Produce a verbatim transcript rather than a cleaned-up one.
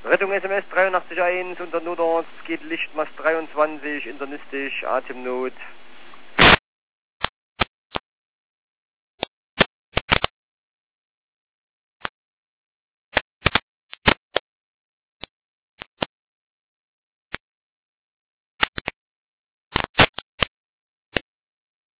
Rettung S M S dreiundachtzig eins unter Nudorf, es geht Lichtmast dreiundzwanzig, internistisch, Atemnot.